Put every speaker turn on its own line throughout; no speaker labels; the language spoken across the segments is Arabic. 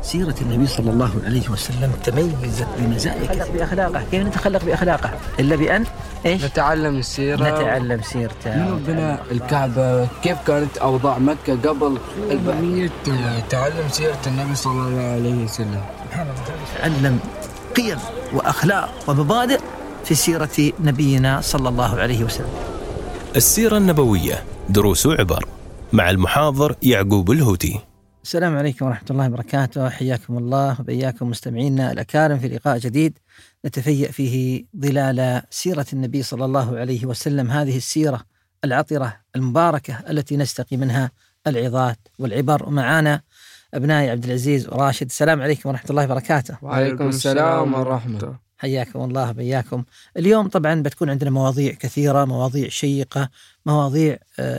سيرة النبي صلى الله عليه وسلم تميزت بمزايا كثيرة. بأخلاقه، كيف نتخلق بأخلاقه إلا بأن إيش؟
نتعلم السيرة،
نتعلم سيرته.
من بناء الكعبة، كيف كانت أوضاع مكة قبل البعث، تعلم سيرة النبي صلى الله عليه وسلم.
تعلم قيم وأخلاق ومبادئ في سيرة نبينا صلى الله عليه وسلم.
السيرة النبوية دروس وعبر مع المحاضر يعقوب الهوتي.
السلام عليكم ورحمة الله وبركاته، حياكم الله وبياكم مستمعينا الأكارم في لقاء جديد نتفيأ فيه ظلال سيرة النبي صلى الله عليه وسلم، هذه السيرة العطرة المباركة التي نستقي منها العظات والعبر. ومعانا أبنائي عبد العزيز وراشد. السلام عليكم ورحمة الله وبركاته.
وعليكم السلام ورحمة.
حياكم الله وبياكم. اليوم طبعا بتكون عندنا مواضيع كثيرة، مواضيع شيقة، مواضيع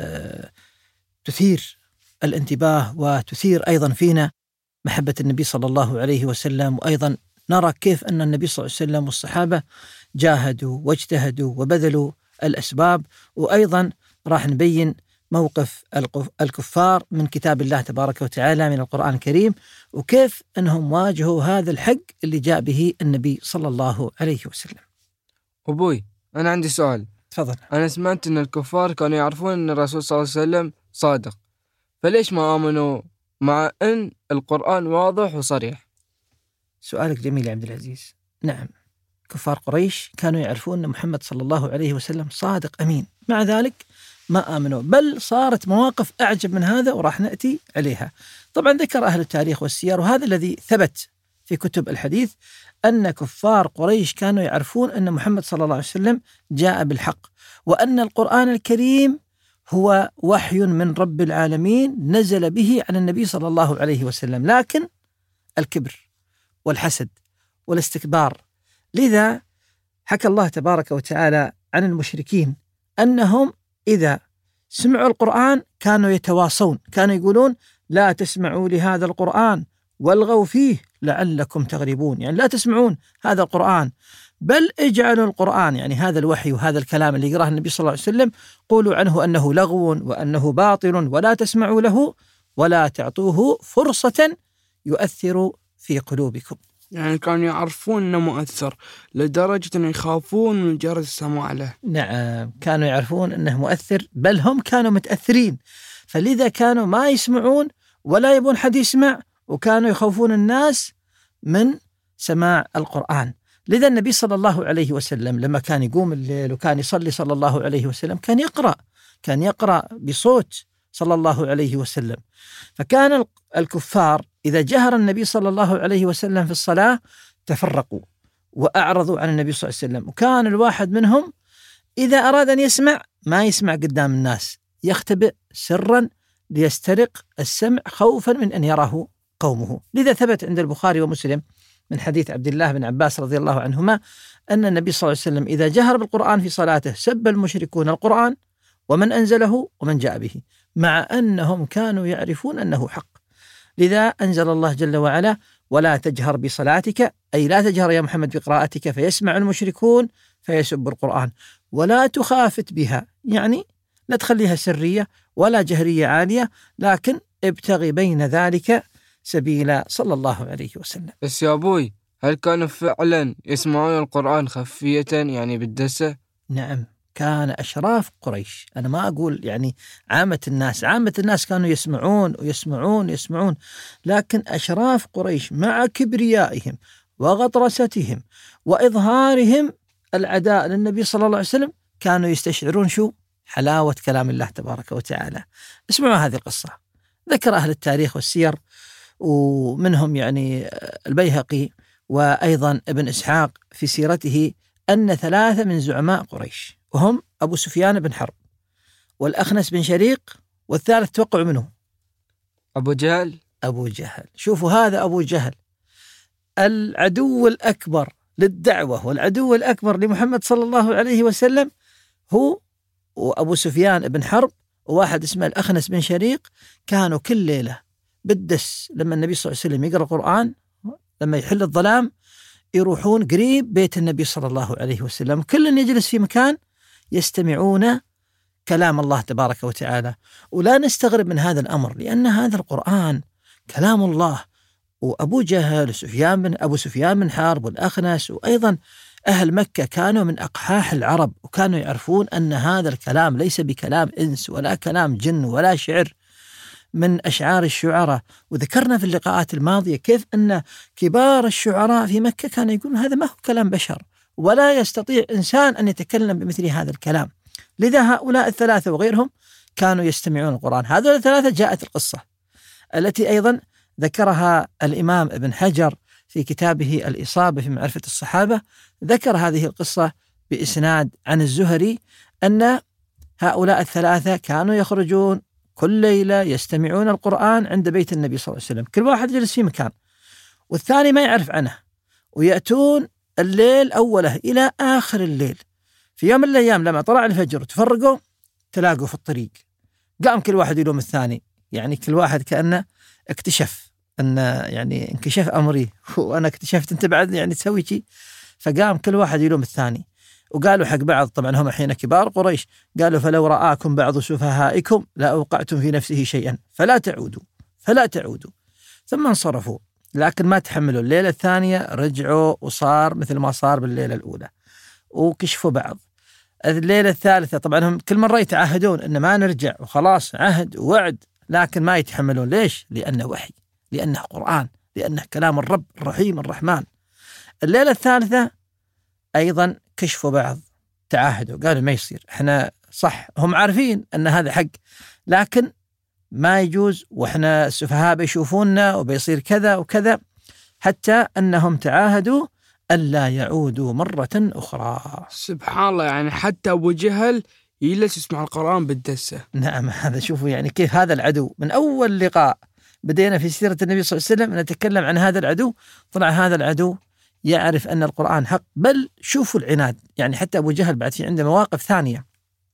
تثير الانتباه وتثير أيضا فينا محبة النبي صلى الله عليه وسلم، وأيضا نرى كيف أن النبي صلى الله عليه وسلم والصحابة جاهدوا واجتهدوا وبذلوا الأسباب، وأيضا راح نبين موقف الكفار من كتاب الله تبارك وتعالى من القرآن الكريم، وكيف أنهم واجهوا هذا الحق اللي جاء به النبي صلى الله عليه وسلم.
أبوي، أنا عندي سؤال.
تفضل.
أنا سمعت أن الكفار كانوا يعرفون أن الرسول صلى الله عليه وسلم صادق، فليش ما آمنوا مع أن القرآن واضح وصريح؟
سؤالك جميل يا عبد العزيز. نعم، كفار قريش كانوا يعرفون أن محمد صلى الله عليه وسلم صادق أمين، مع ذلك ما آمنوا، بل صارت مواقف أعجب من هذا وراح نأتي عليها. طبعا ذكر أهل التاريخ والسير، وهذا الذي ثبت في كتب الحديث، أن كفار قريش كانوا يعرفون أن محمد صلى الله عليه وسلم جاء بالحق، وأن القرآن الكريم هو وحي من رب العالمين نزل به على النبي صلى الله عليه وسلم، لكن الكبر والحسد والاستكبار. لذا حكى الله تبارك وتعالى عن المشركين أنهم إذا سمعوا القرآن كانوا يتواصون، كانوا يقولون لا تسمعوا لهذا القرآن والغوا فيه لعلكم تغلبون، يعني لا تسمعون هذا القرآن، بل اجعلوا القرآن، يعني هذا الوحي وهذا الكلام اللي يقرأه النبي صلى الله عليه وسلم، قولوا عنه أنه لغو وأنه باطل ولا تسمعوا له ولا تعطوه فرصة يؤثر في قلوبكم.
يعني كانوا يعرفون أنه مؤثر لدرجة أنه يخافون من مجرد السماع له.
نعم، كانوا يعرفون أنه مؤثر، بل هم كانوا متأثرين، فلذا كانوا ما يسمعون ولا يبون حد يسمع، وكانوا يخوفون الناس من سماع القرآن. لذا النبي صلى الله عليه وسلم لما كان يقوم الليل وكان يصلي صلى الله عليه وسلم كان يقرأ بصوت صلى الله عليه وسلم، فكان الكفار إذا جهر النبي صلى الله عليه وسلم في الصلاة تفرقوا وأعرضوا عن النبي صلى الله عليه وسلم، وكان الواحد منهم إذا أراد أن يسمع ما يسمع قدام الناس، يختبئ سرا ليسترق السمع خوفا من أن يراه قومه. لذا ثبت عند البخاري ومسلم من حديث عبد الله بن عباس رضي الله عنهما أن النبي صلى الله عليه وسلم إذا جهر بالقرآن في صلاته سب المشركون القرآن ومن أنزله ومن جاء به، مع أنهم كانوا يعرفون أنه حق. لذا أنزل الله جل وعلا ولا تجهر بصلاتك، أي لا تجهر يا محمد بقراءتك فيسمع المشركون فيسب القرآن، ولا تخافت بها، يعني لا تخليها سرية ولا جهرية عالية، لكن ابتغي بين ذلك سبيلا صلى الله عليه وسلم.
بس يا أبوي، هل كانوا فعلا يسمعون القرآن خفية يعني بالدسة؟
نعم، كان أشراف قريش، أنا ما أقول يعني عامة الناس كانوا يسمعون، لكن أشراف قريش مع كبريائهم وغطرستهم وإظهارهم العداء للنبي صلى الله عليه وسلم كانوا يستشعرون حلاوة كلام الله تبارك وتعالى. اسمعوا هذه القصة. ذكر أهل التاريخ والسير، ومنهم يعني البيهقي وأيضا ابن إسحاق في سيرته أن 3 من زعماء قريش، وهم أبو سفيان بن حرب والأخنس بن شريق، والثالث توقعوا منه
أبو جهل. شوفوا هذا
أبو جهل العدو الأكبر للدعوة والعدو الأكبر لمحمد صلى الله عليه وسلم، هو وأبو سفيان بن حرب وواحد اسمه الأخنس بن شريق، كانوا كل ليلة بالدس لما النبي صلى الله عليه وسلم يقرأ القرآن، لما يحل الظلام يروحون قريب بيت النبي صلى الله عليه وسلم، كل يجلس في مكان يستمعون كلام الله تبارك وتعالى. ولا نستغرب من هذا الأمر، لأن هذا القرآن كلام الله وأبو جهل أبو سفيان بن حرب والأخنس وأيضا أهل مكة كانوا من أقحاح العرب، وكانوا يعرفون أن هذا الكلام ليس بكلام إنس ولا كلام جن ولا شعر من أشعار الشعراء. وذكرنا في اللقاءات الماضية كيف أن كبار الشعراء في مكة كانوا يقولون هذا ما هو كلام بشر، ولا يستطيع إنسان أن يتكلم بمثل هذا الكلام. لذا هؤلاء الثلاثة وغيرهم كانوا يستمعون القرآن. هذول الثلاثة جاءت القصة التي أيضا ذكرها الإمام ابن حجر في كتابه الإصابة في معرفة الصحابة، ذكر هذه القصة بإسناد عن الزهري أن هؤلاء الثلاثة كانوا يخرجون كل ليلة يستمعون القرآن عند بيت النبي صلى الله عليه وسلم، كل واحد يجلس في مكان والثاني ما يعرف عنه، ويأتون الليل أوله إلى آخر الليل. في يوم من الأيام لما طلع الفجر وتفرقوا تلاقوا في الطريق، قام كل واحد يلوم الثاني، يعني كل واحد كأنه اكتشف أن يعني انكشف أمري وأنا اكتشفت أنت بعد يعني تسوي شيء، فقام كل واحد يلوم الثاني. وقالوا حق بعض، طبعا هم حين كبار قريش، قالوا فلو رآكم بعض سفهائكم لأوقعتم في نفسه شيئا فلا تعودوا. ثم انصرفوا، لكن ما تحملوا. الليلة الثانية رجعوا وصار مثل ما صار بالليلة الأولى، وكشفوا بعض. الليلة الثالثة طبعا هم كل مرة يتعهدون أن ما نرجع وخلاص عهد ووعد، لكن ما يتحملون. ليش؟ لأنه وحي، لأنه قرآن، لأنه كلام الرب الرحيم الرحمن. الليلة الثالثة أيضا كشفوا بعض، تعاهدوا، قالوا ما يصير، احنا صح هم عارفين أن هذا حق، لكن ما يجوز، وإحنا السفهاء بيشوفوننا وبيصير كذا وكذا، حتى أنهم تعاهدوا ألا يعودوا مرة أخرى.
سبحان الله، يعني حتى أبو جهل يجلس يسمع القرآن بالدسة.
نعم، هذا شوفوا يعني كيف هذا العدو. من أول لقاء بدينا في سيرة النبي صلى الله عليه وسلم نتكلم عن هذا العدو، طلع هذا العدو يعرف أن القرآن حق. بل شوفوا العناد، يعني حتى أبو جهل بعد في عنده مواقف ثانية.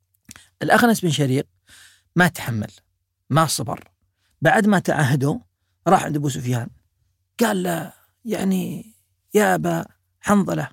الأخنس بن شريق ما تحمل، ما صبر، بعد ما تعهدوا راح عند أبو سفيان قال له يعني يا أبا حنظلة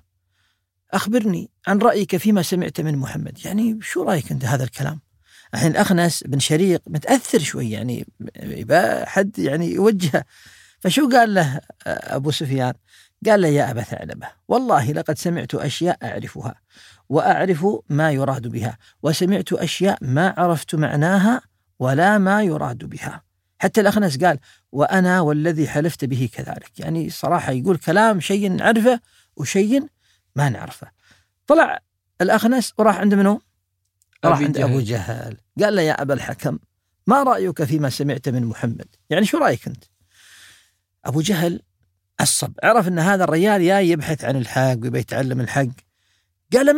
أخبرني عن رأيك فيما سمعت من محمد، يعني شو رأيك أنت هذا الكلام؟ الحين الأخنس بن شريق متأثر شوي، يعني يبقى حد يعني يوجهه. فشو قال له أبو سفيان؟ قال له يا أبا ثعلبة والله لقد سمعت أشياء أعرفها وأعرف ما يراد بها، وسمعت أشياء ما عرفت معناها ولا ما يراد بها. حتى الأخنس قال وأنا والذي حلفت به كذلك، يعني صراحة يقول كلام شيء نعرفه وشيء ما نعرفه. طلع الأخنس وراح عند منه؟ راح عند أبو جهل، قال له يا أبا الحكم ما رأيك فيما سمعت من محمد، يعني شو رأيك أنت؟ أبو جهل عصب، عرف أن هذا الرجال جاي يبحث عن الحق ويتعلم الحق. قال له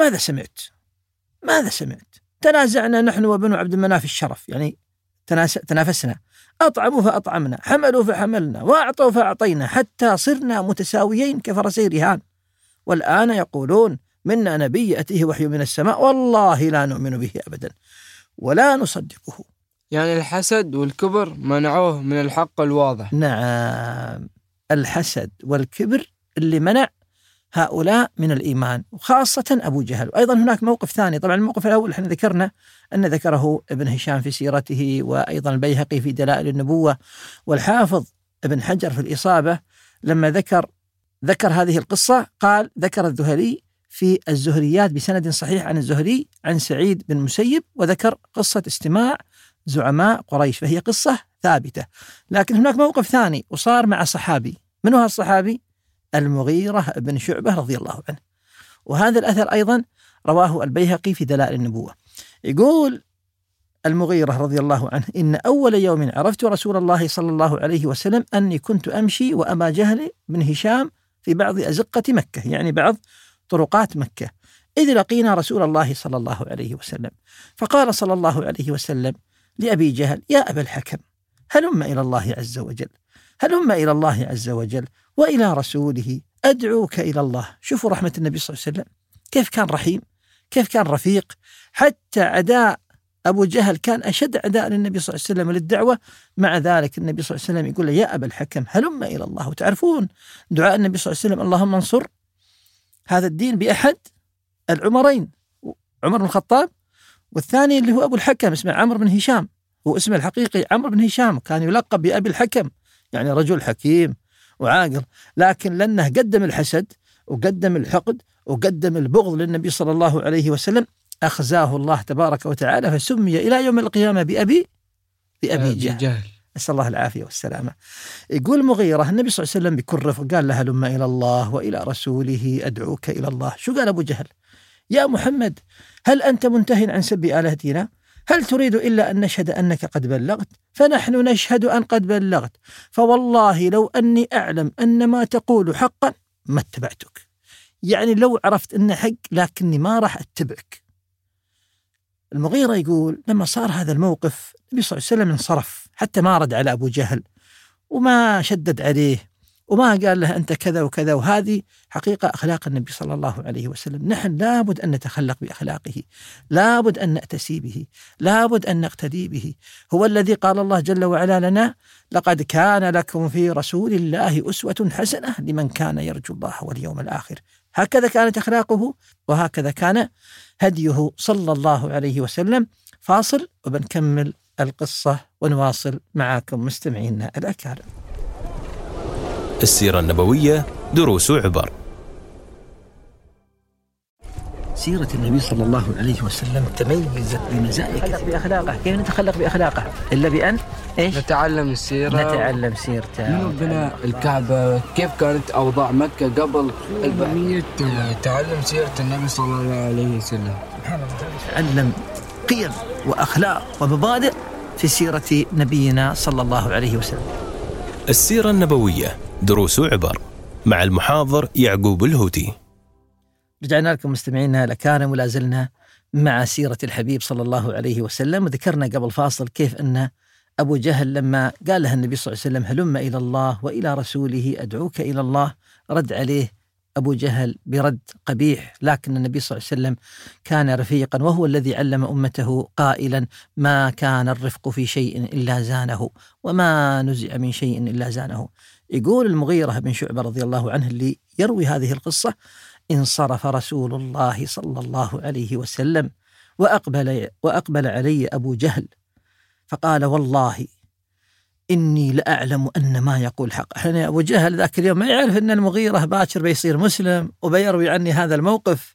ماذا سمعت؟ تنازعنا نحن وبنو عبد المناف الشرف، يعني تنافسنا، أطعموا فأطعمنا، حملوا فحملنا، وأعطوا فأعطينا، حتى صرنا متساويين كفرسي رهان، والآن يقولون منا نبي يأتيه وحي من السماء، والله لا نؤمن به أبدا ولا نصدقه.
يعني الحسد والكبر منعوه من الحق الواضح.
نعم، الحسد والكبر اللي منع هؤلاء من الإيمان، وخاصة أبو جهل. وأيضا هناك موقف ثاني، طبعا الموقف الأول احنا ذكرنا أن ذكره ابن هشام في سيرته، وأيضا البيهقي في دلائل النبوة، والحافظ ابن حجر في الإصابة لما ذكر هذه القصة قال ذكر الذهلي في الزهريات بسند صحيح عن الزهري عن سعيد بن مسيب، وذكر قصة استماع زعماء قريش، فهي قصة ثابتة. لكن هناك موقف ثاني وصار مع صحابي، من هو الصحابي؟ المغيرة بن شعبة رضي الله عنه. وهذا الأثر أيضا رواه البيهقي في دلائل النبوة. يقول المغيرة رضي الله عنه إن أول يوم عرفت رسول الله صلى الله عليه وسلم أني كنت أمشي وأبا جهل بن هشام في بعض أزقة مكة، يعني بعض طرقات مكة، إذ لقينا رسول الله صلى الله عليه وسلم، فقال صلى الله عليه وسلم لأبي جهل يا أبا الحكم هلم إلى الله عز وجل وإلى رسوله أدعوك إلى الله. شوفوا رحمة النبي صلى الله عليه وسلم، كيف كان رحيم، كيف كان رفيق. حتى عداء أبو جهل كان أشد عداء للنبي صلى الله عليه وسلم للدعوة، مع ذلك النبي صلى الله عليه وسلم يقول له يا أبا الحكم هلم إلى الله. وتعرفون دعاء النبي صلى الله عليه وسلم اللهم انصر هذا الدين بأحد العمرين، عمر بن الخطاب، والثاني اللي هو أبو الحكم اسمه عمرو بن هشام، هو اسمه الحقيقي عمرو بن هشام، كان يلقب بأبي الحكم، يعني رجل حكيم وعاقل، لكن لأنه قدم الحسد وقدم الحقد وقدم البغض للنبي صلى الله عليه وسلم أخزاه الله تبارك وتعالى، فسمي إلى يوم القيامة بأبي جهل. نسأل الله العافية والسلامة. يقول المغيرة النبي صلى الله عليه وسلم بكل رفق قال لها لما إلى الله وإلى رسوله أدعوك إلى الله. شو قال أبو جهل؟ يا محمد هل أنت منتهٍ عن سب آلهتنا؟ هل تريد إلا أن نشهد أنك قد بلغت؟ فنحن نشهد أن قد بلغت، فوالله لو أني أعلم أن ما تقول حقا ما اتبعتك. يعني لو عرفت أنه حق لكني ما راح أتبعك. المغيرة يقول لما صار هذا الموقف النبي صلى الله عليه وسلم انصرف، حتى ما رد على أبو جهل وما شدد عليه وما قال له أنت كذا وكذا. وهذه حقيقة أخلاق النبي صلى الله عليه وسلم. نحن لابد أن نتخلق بأخلاقه، لابد أن نأتسي به، لابد أن نقتدي به. هو الذي قال الله جل وعلا لنا لقد كان لكم في رسول الله أسوة حسنة لمن كان يرجو الله واليوم الآخر. هكذا كانت أخلاقه وهكذا كان هديه صلى الله عليه وسلم. فاصل وبنكمل القصة ونواصل معاكم مستمعينا الأكارم.
السيرة النبوية دروس وعبر.
سيرة النبي صلى الله عليه وسلم تميزت بمزايا كثيرة. بأخلاقه. كيف نتخلق بأخلاقه إلا بأن
نتعلم السيرة،
نتعلم سيرته.
من بناء الكعبة، كيف كانت أوضاع مكة قبل البحرية، نتعلم سيرة النبي صلى الله عليه وسلم.
نتعلم قيم وأخلاق ومبادئ في سيرة نبينا صلى الله عليه وسلم.
السيرة النبوية دروس وعبر مع المحاضر يعقوب الهوتي.
رجعنا لكم مستمعينا الأكارم ولا زلنا مع سيرة الحبيب صلى الله عليه وسلم. وذكرنا قبل فاصل كيف أن أبو جهل لما قال له النبي صلى الله عليه وسلم هلم إلى الله وإلى رسوله أدعوك إلى الله، رد عليه أبو جهل برد قبيح، لكن النبي صلى الله عليه وسلم كان رفيقا، وهو الذي علم أمته قائلا ما كان الرفق في شيء إلا زانه وما نزع من شيء إلا زانه. يقول المغيرة بن شعبة رضي الله عنه اللي يروي هذه القصة انصرف رسول الله صلى الله عليه وسلم وأقبل علي أبو جهل فقال والله إني لأعلم أن ما يقول حق. أحيانا أبو جهل ذاك اليوم ما يعرف أن المغيرة باكر بيصير مسلم وبيروي عني هذا الموقف.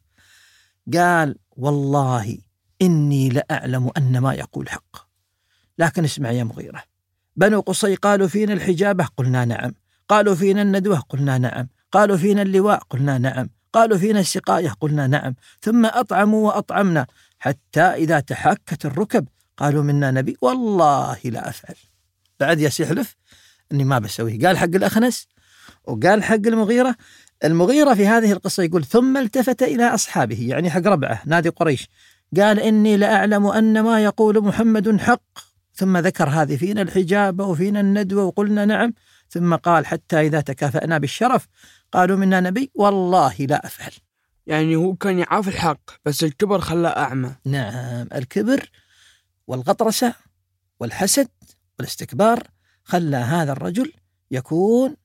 قال والله إني لأعلم أن ما يقول حق، لكن اسمع يا مغيرة، بنو قصي قالوا فينا الحجابة قلنا نعم، قالوا فينا الندوة قلنا نعم، قالوا فينا اللواء قلنا نعم، قالوا فينا السقاية قلنا نعم، ثم أطعموا وأطعمنا حتى إذا تحكت الركب قالوا منا نبي والله لا أفعل. بعد يسحلف أني ما بسويه. قال حق الأخنس وقال حق المغيرة. المغيرة في هذه القصة يقول ثم التفت إلى أصحابه، يعني حق ربعه نادي قريش، قال إني لأعلم أن ما يقول محمد حق، ثم ذكر هذه فينا الحجابة وفينا الندوة وقلنا نعم، ثم قال حتى إذا تكافأنا بالشرف قالوا منا نبي والله لا أفعل.
يعني هو كان يعرف الحق بس الكبر خلاه أعمى.
نعم، الكبر والغطرسة والحسد والاستكبار خلى هذا الرجل يكون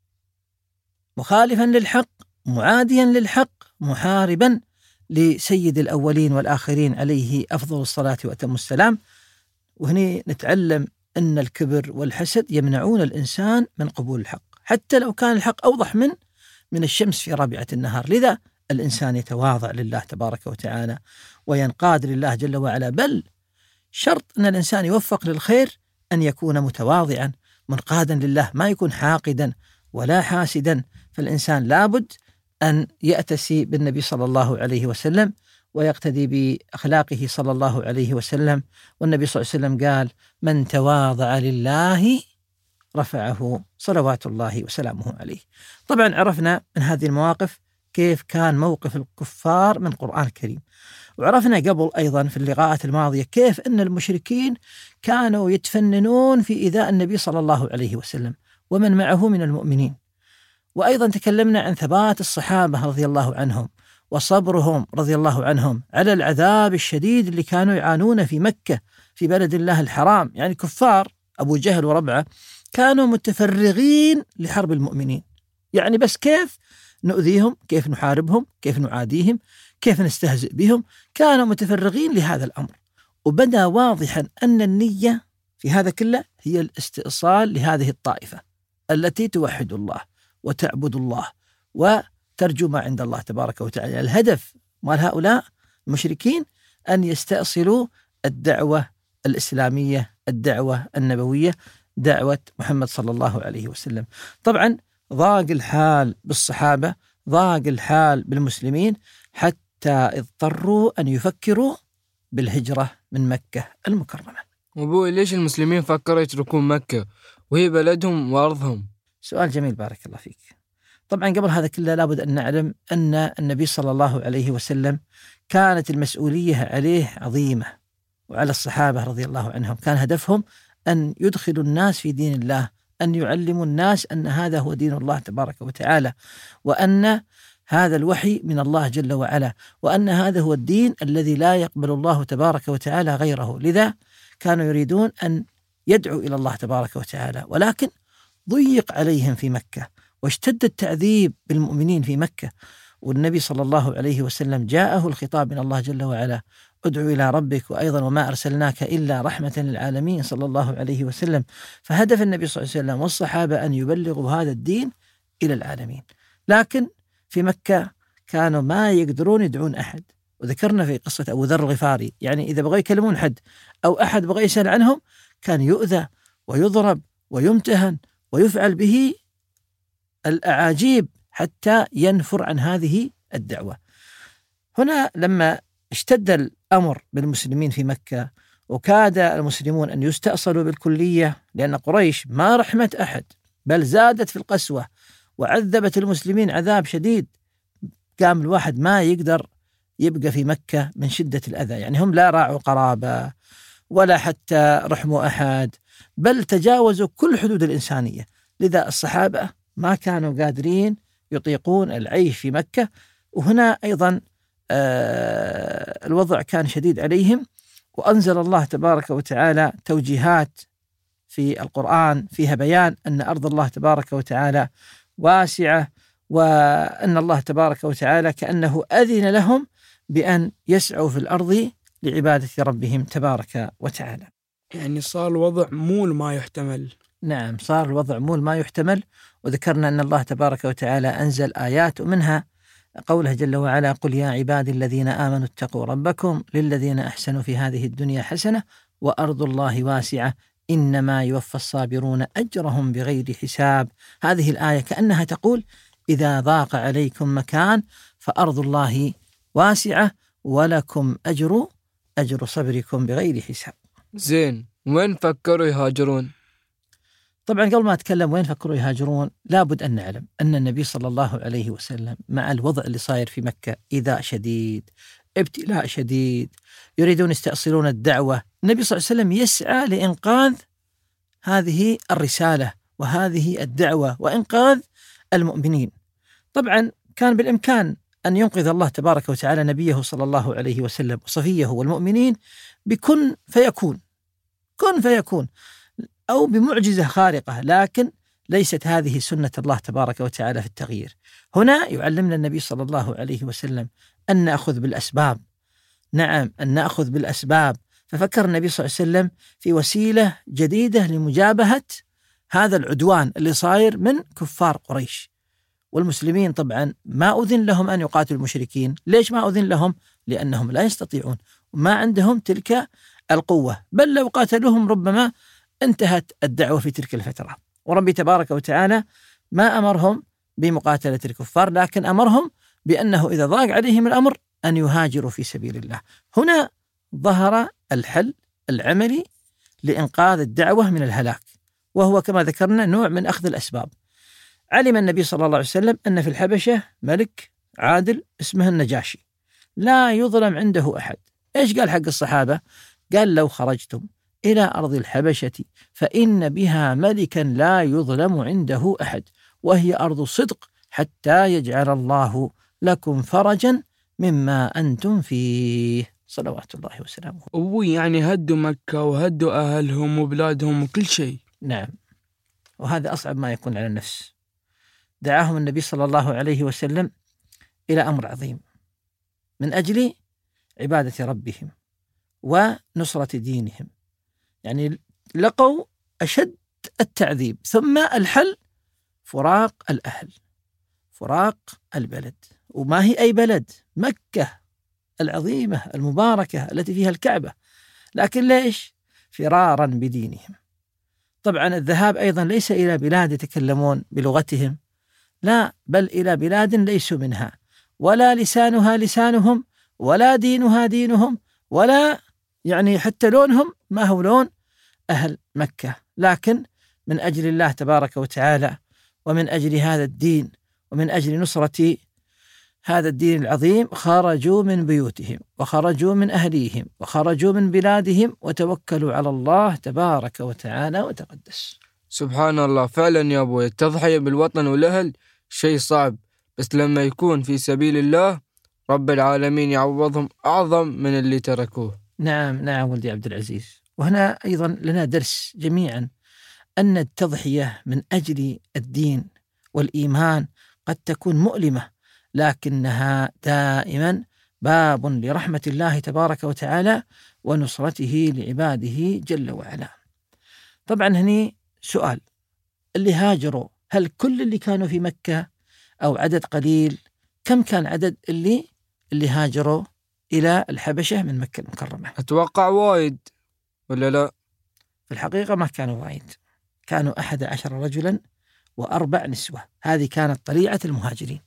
مخالفا للحق، معاديا للحق، محاربا لسيد الأولين والآخرين عليه أفضل الصلاة وأتم السلام. وهنا نتعلم أن الكبر والحسد يمنعون الإنسان من قبول الحق، حتى لو كان الحق أوضح من الشمس في رابعة النهار. لذا الإنسان يتواضع لله تبارك وتعالى وينقاد لله جل وعلا، بل شرط أن الإنسان يوفق للخير أن يكون متواضعا منقادا لله، ما يكون حاقدا ولا حاسدا. فالإنسان لابد أن يأتسي بالنبي صلى الله عليه وسلم ويقتدي بأخلاقه صلى الله عليه وسلم. والنبي صلى الله عليه وسلم قال من تواضع لله رفعه صلوات الله وسلامه عليه. طبعا عرفنا من هذه المواقف كيف كان موقف الكفار من القرآن الكريم، وعرفنا قبل أيضا في اللقاءات الماضية كيف أن المشركين كانوا يتفننون في إيذاء النبي صلى الله عليه وسلم ومن معه من المؤمنين. وأيضا تكلمنا عن ثبات الصحابة رضي الله عنهم وصبرهم رضي الله عنهم على العذاب الشديد اللي كانوا يعانون في مكة في بلد الله الحرام. يعني كفار أبو جهل وربعه كانوا متفرغين لحرب المؤمنين، يعني بس كيف نؤذيهم، كيف نحاربهم، كيف نعاديهم، كيف نستهزئ بهم، كانوا متفرغين لهذا الأمر. وبدا واضحا أن النية في هذا كله هي الاستئصال لهذه الطائفة التي توحد الله وتعبد الله وترجو ما عند الله تبارك وتعالى. الهدف مال هؤلاء المشركين أن يستأصلوا الدعوة الإسلامية، الدعوة النبوية، دعوة محمد صلى الله عليه وسلم. طبعا ضاق الحال بالصحابة، ضاق الحال بالمسلمين، حتى اضطروا أن يفكروا بالهجرة من مكة المكرمة.
أبوي ليش المسلمين فكروا يتركون مكة وهي بلدهم وأرضهم؟
سؤال جميل بارك الله فيك. طبعا قبل هذا كله لابد أن نعلم أن النبي صلى الله عليه وسلم كانت المسؤولية عليه عظيمة، وعلى الصحابة رضي الله عنهم كان هدفهم أن يدخلوا الناس في دين الله، أن يعلموا الناس أن هذا هو دين الله تبارك وتعالى، وأن هذا الوحي من الله جل وعلا، وأن هذا هو الدين الذي لا يقبل الله تبارك وتعالى غيره. لذا كانوا يريدون أن يدعوا إلى الله تبارك وتعالى، ولكن ضيق عليهم في مكة، واشتد التعذيب بالمؤمنين في مكة. والنبي صلى الله عليه وسلم جاءه الخطاب من الله جل وعلا: ادعو إلى ربك، وأيضا وما أرسلناك إلا رحمة للعالمين صلى الله عليه وسلم. فهدف النبي صلى الله عليه وسلم والصحابة أن يبلغوا هذا الدين إلى العالمين، لكن في مكة كانوا ما يقدرون يدعون أحد. وذكرنا في قصة أبو ذر الغفاري، يعني إذا بغوا يكلمون حد أو أحد بغى يسأل عنهم كان يؤذى ويضرب ويمتهن ويفعل به الأعاجيب حتى ينفر عن هذه الدعوة. هنا لما اشتد الأمر بالمسلمين في مكة وكاد المسلمون أن يستأصلوا بالكلية، لأن قريش ما رحمت أحد بل زادت في القسوة وعذبت المسلمين عذاب شديد، قام الواحد ما يقدر يبقى في مكة من شدة الأذى. يعني هم لا راعوا قرابة ولا حتى رحموا أحد، بل تجاوزوا كل حدود الإنسانية. لذا الصحابة ما كانوا قادرين يطيقون العيش في مكة، وهنا أيضا الوضع كان شديد عليهم. وأنزل الله تبارك وتعالى توجيهات في القرآن فيها بيان أن أرض الله تبارك وتعالى واسعة، وأن الله تبارك وتعالى كأنه أذن لهم بأن يسعوا في الأرض لعبادة ربهم تبارك وتعالى.
يعني صار الوضع مول ما يحتمل.
نعم، صار الوضع مول ما يحتمل. وذكرنا أن الله تبارك وتعالى أنزل آيات، ومنها قوله جل وعلا: قل يا عبادي الذين آمنوا اتقوا ربكم للذين أحسنوا في هذه الدنيا حسنة وأرض الله واسعة إنما يوفى الصابرون أجرهم بغير حساب. هذه الآية كأنها تقول: إذا ضاق عليكم مكان فأرض الله واسعة ولكم أجر صبركم بغير حساب.
زين، وين فكروا يهاجرون؟
طبعا قبل ما أتكلم وين فكروا يهاجرون، لابد أن نعلم أن النبي صلى الله عليه وسلم مع الوضع اللي صاير في مكة، إيذاء شديد، ابتلاء شديد، يريدون يستأصلون الدعوة، النبي صلى الله عليه وسلم يسعى لإنقاذ هذه الرسالة وهذه الدعوة وإنقاذ المؤمنين. طبعا كان بالإمكان أن ينقذ الله تبارك وتعالى نبيه صلى الله عليه وسلم وصفيه والمؤمنين بكن فيكون، كن فيكون، أو بمعجزة خارقة، لكن ليست هذه سنة الله تبارك وتعالى في التغيير. هنا يعلمنا النبي صلى الله عليه وسلم أن نأخذ بالأسباب. نعم، أن نأخذ بالأسباب. ففكر النبي صلى الله عليه وسلم في وسيلة جديدة لمجابهة هذا العدوان اللي صاير من كفار قريش. والمسلمين طبعا ما أذن لهم أن يقاتلوا المشركين. ليش ما أذن لهم؟ لأنهم لا يستطيعون وما عندهم تلك القوة، بل لو قاتلوهم ربما انتهت الدعوة في تلك الفترة. وربي تبارك وتعالى ما أمرهم بمقاتلة الكفار، لكن أمرهم بأنه إذا ضاق عليهم الأمر أن يهاجروا في سبيل الله. هنا ظهر الحل العملي لإنقاذ الدعوة من الهلاك، وهو كما ذكرنا نوع من أخذ الأسباب. علم النبي صلى الله عليه وسلم أن في الحبشة ملك عادل اسمه النجاشي لا يظلم عنده أحد. إيش قال حق الصحابة؟ قال: لو خرجتم إلى أرض الحبشة فإن بها ملكا لا يظلم عنده أحد، وهي أرض صدق حتى يجعل الله لكم فرجا مما أنتم فيه، صلوات الله وسلامه.
يعني هدوا مكة وهدوا أهلهم وبلادهم وكل شيء.
نعم، وهذا أصعب ما يكون على النفس. دعاهم النبي صلى الله عليه وسلم إلى أمر عظيم من أجل عبادة ربهم ونصرة دينهم. يعني لقوا أشد التعذيب، ثم الحل فراق الأهل، فراق البلد. وما هي أي بلد، مكة العظيمة المباركة التي فيها الكعبة، لكن ليش؟ فرارا بدينهم. طبعا الذهاب أيضا ليس إلى بلاد يتكلمون بلغتهم، لا، بل إلى بلاد ليسوا منها، ولا لسانها لسانهم، ولا دينها دينهم، ولا يعني حتى لونهم ما هو لون أهل مكة، لكن من أجل الله تبارك وتعالى، ومن أجل هذا الدين، ومن أجل نصرة هذا الدين العظيم، خرجوا من بيوتهم، وخرجوا من أهليهم، وخرجوا من بلادهم، وتوكلوا على الله تبارك وتعالى وتقدس.
سبحان الله، فعلا يا أبوي التضحية بالوطن والأهل شيء صعب، بس لما يكون في سبيل الله رب العالمين يعوضهم أعظم من اللي تركوه.
نعم نعم ولدي عبد العزيز. وهنا أيضا لنا درس جميعا، أن التضحية من أجل الدين والإيمان قد تكون مؤلمة، لكنها دائما باب لرحمة الله تبارك وتعالى ونصرته لعباده جل وعلا. طبعا هني سؤال، اللي هاجروا هل كل اللي كانوا في مكة أو عدد قليل؟ كم كان عدد اللي هاجروا إلى الحبشة من مكة المكرمة؟
أتوقع وايد ولا لا؟
في الحقيقة ما كانوا وايد، كانوا 11 رجلا و4 نسوة. هذه كانت طليعة المهاجرين،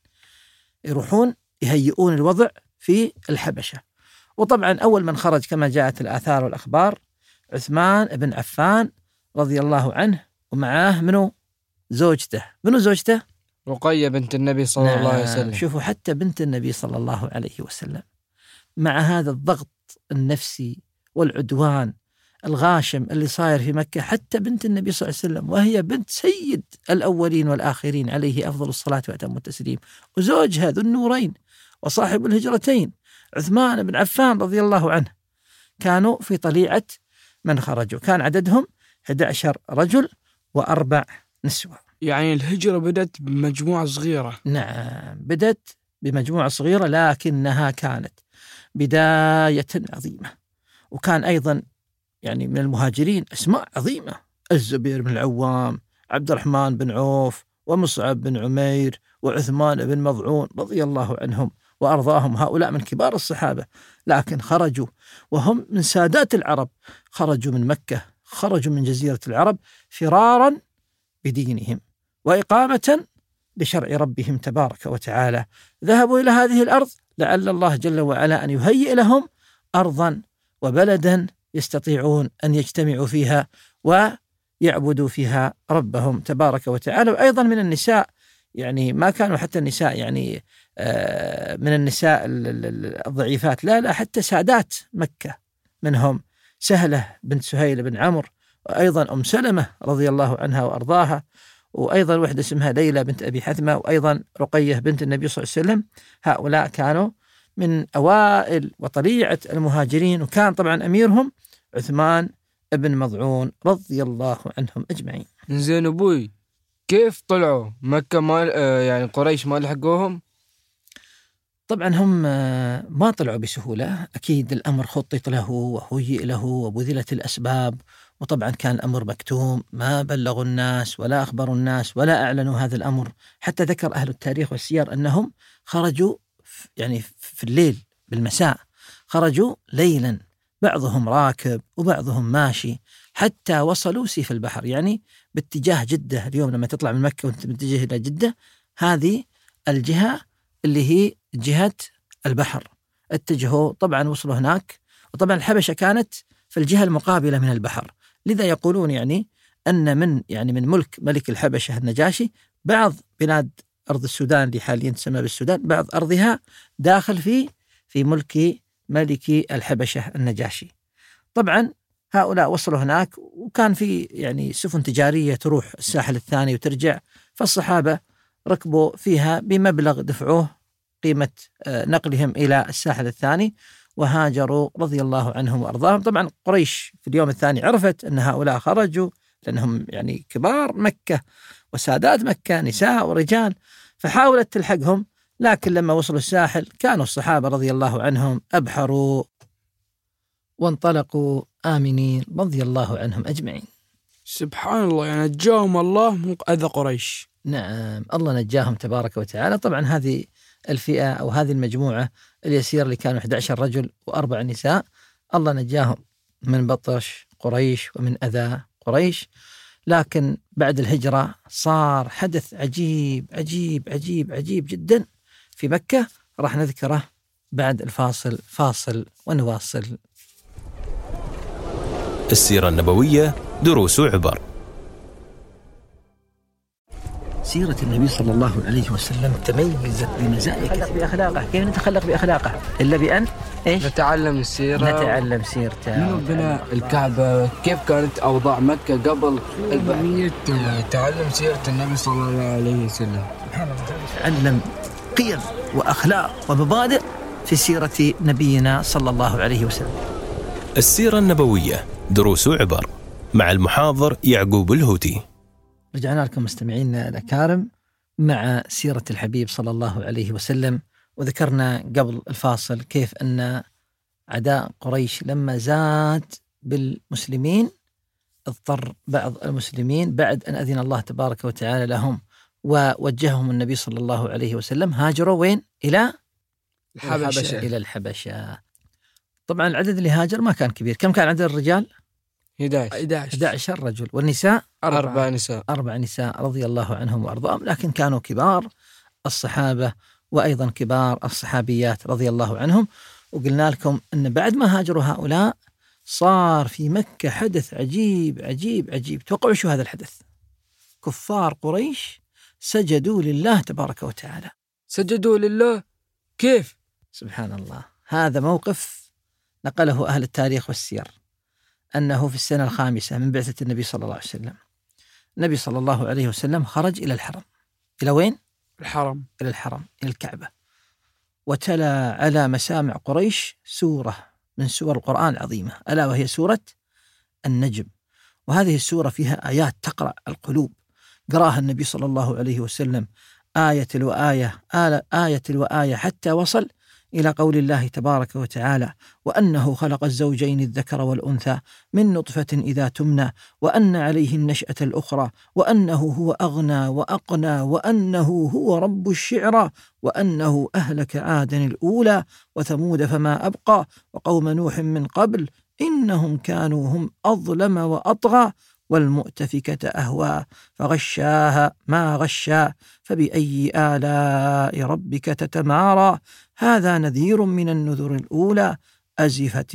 يروحون يهيئون الوضع في الحبشة. وطبعا أول من خرج كما جاءت الآثار والأخبار عثمان بن عفان رضي الله عنه، ومعاه منو؟ زوجته. منو زوجته؟
رقية بنت النبي صلى الله عليه وسلم.
شوفوا، حتى بنت النبي صلى الله عليه وسلم مع هذا الضغط النفسي والعدوان الغاشم اللي صاير في مكة، حتى بنت النبي صلى الله عليه وسلم وهي بنت سيد الأولين والآخرين عليه أفضل الصلاة وأتم التسليم، وزوجها ذو النورين وصاحب الهجرتين عثمان بن عفان رضي الله عنه، كانوا في طليعة من خرجوا. كان عددهم 11 رجل و4 نسوة.
يعني الهجرة بدأت بمجموعة صغيرة.
نعم، بدأت بمجموعة صغيرة، لكنها كانت بداية عظيمة. وكان أيضا يعني من المهاجرين أسماء عظيمة، الزبير بن العوام، عبد الرحمن بن عوف، ومصعب بن عمير، وعثمان بن مظعون رضي الله عنهم وأرضاهم. هؤلاء من كبار الصحابة، لكن خرجوا وهم من سادات العرب، خرجوا من مكة، خرجوا من جزيرة العرب فرارا بدينهم وإقامة بشرع ربهم تبارك وتعالى. ذهبوا إلى هذه الأرض لعل الله جل وعلا أن يهيئ لهم أرضا وبلدا يستطيعون أن يجتمعوا فيها ويعبدوا فيها ربهم تبارك وتعالى. وأيضا من النساء، يعني ما كانوا حتى النساء يعني من النساء الضعيفات، لا، حتى سادات مكة، منهم سهلة بنت سهيل بن عمرو، وأيضا أم سلمة رضي الله عنها وأرضاها، وأيضا وحدة اسمها ليلى بنت أبي حثمة، وأيضا رقية بنت النبي صلى الله عليه وسلم. هؤلاء كانوا من أوائل وطليعة المهاجرين، وكان طبعا أميرهم عثمان بن مظعون رضي الله عنهم أجمعين.
زين أبوي، كيف طلعوا مكة؟ ما يعني قريش ما لحقوهم؟
طبعا هم ما طلعوا بسهولة، أكيد الأمر خطط له وهيئ له وبذلت الأسباب، وطبعا كان الأمر مكتوم، ما بلغوا الناس ولا أخبروا الناس ولا أعلنوا هذا الأمر. حتى ذكر أهل التاريخ والسير أنهم خرجوا يعني في الليل بالمساء، خرجوا ليلا، بعضهم راكب وبعضهم ماشي، حتى وصلوا سيف البحر، يعني باتجاه جدة. اليوم لما تطلع من مكة وانت متجه إلى جدة، هذه الجهة اللي هي جهة البحر، اتجهوا طبعا وصلوا هناك. وطبعا الحبشة كانت في الجهة المقابلة من البحر، لذا يقولون يعني أن من ملك ملك الحبشة النجاشي بعض بلاد أرض السودان اللي حاليا تسمى بالسودان، بعض أرضها داخل في ملك ملك الحبشة النجاشي. طبعا هؤلاء وصلوا هناك، وكان في يعني سفن تجارية تروح الساحل الثاني وترجع، فالصحابة ركبوا فيها بمبلغ دفعوه قيمة نقلهم إلى الساحل الثاني، وهاجروا رضي الله عنهم وأرضاهم. طبعا قريش في اليوم الثاني عرفت أن هؤلاء خرجوا، لأنهم يعني كبار مكة وسادات مكة نساء ورجال، فحاولت تلحقهم، لكن لما وصلوا الساحل كانوا الصحابة رضي الله عنهم أبحروا وانطلقوا آمنين رضي الله عنهم أجمعين.
سبحان الله، يعني نجاهم الله من أذى قريش.
نعم، الله نجاهم تبارك وتعالى. طبعا هذه الفئة أو هذه المجموعة اليسير اللي كانوا 11 رجل و4 نساء، الله نجاهم من بطش قريش ومن أذى قريش. لكن بعد الهجرة صار حدث عجيب عجيب عجيب عجيب جدا في مكة، راح نذكره بعد الفاصل. فاصل ونواصل.
السيرة النبوية دروس وعبر.
سيرة النبي صلى الله عليه وسلم تميزت بمزايا كثيرة بأخلاقه. كيف نتخلق بأخلاقه إلا بأن
نتعلم السيرة،
نتعلم سيرته.
من بناء الكعبة، كيف كانت أوضاع مكة قبل البعث، تعلم سيرة النبي صلى الله عليه وسلم.
نتعلم قيم وأخلاق ومبادئ في سيرة نبينا صلى الله عليه وسلم.
السيرة النبوية دروس وعبر مع المحاضر يعقوب الهوتي.
رجعنا لكم مستمعينا الأكارم مع سيرة الحبيب صلى الله عليه وسلم. وذكرنا قبل الفاصل كيف أن عداء قريش لما زاد بالمسلمين اضطر بعض المسلمين بعد أن أذن الله تبارك وتعالى لهم ووجههم النبي صلى الله عليه وسلم هاجروا وين؟ إلى
الحبشة.
إلى الحبشة. طبعا العدد اللي هاجر ما كان كبير. كم كان عدد الرجال؟
11
رجل، والنساء
4 نساء.
4 نساء رضي الله عنهم وأرضاهم، لكن كانوا كبار الصحابة وأيضا كبار الصحابيات رضي الله عنهم. وقلنا لكم أن بعد ما هاجروا هؤلاء صار في مكة حدث عجيب عجيب عجيب. توقعوا شو هذا الحدث؟ كفار قريش سجدوا لله تبارك وتعالى.
سجدوا لله؟ كيف؟
سبحان الله. هذا موقف نقله أهل التاريخ والسير، أنه في السنة 5 من بعثة النبي صلى الله عليه وسلم، النبي صلى الله عليه وسلم خرج إلى الحرم. إلى وين؟
الحرم.
إلى الحرم، إلى الكعبة، وتلا على مسامع قريش سورة من سور القرآن العظيمة، ألا وهي سورة النجم. وهذه السورة فيها آيات تقرأ القلوب. قراها النبي صلى الله عليه وسلم آية وآية حتى وصل إلى قول الله تبارك وتعالى: وأنه خلق الزوجين الذكر والأنثى من نطفة إذا تمنى وأن عليه النشأة الأخرى وأنه هو أغنى وأقنى وأنه هو رب الشعرى وأنه أهلك عادا الأولى وثمود فما أبقى وقوم نوح من قبل إنهم كانوا هم أظلم وأطغى والمؤتفكة أهوى فغشاها ما غشا فبأي آلاء ربك تتمارى هذا نذير من النذر الأولى أزفت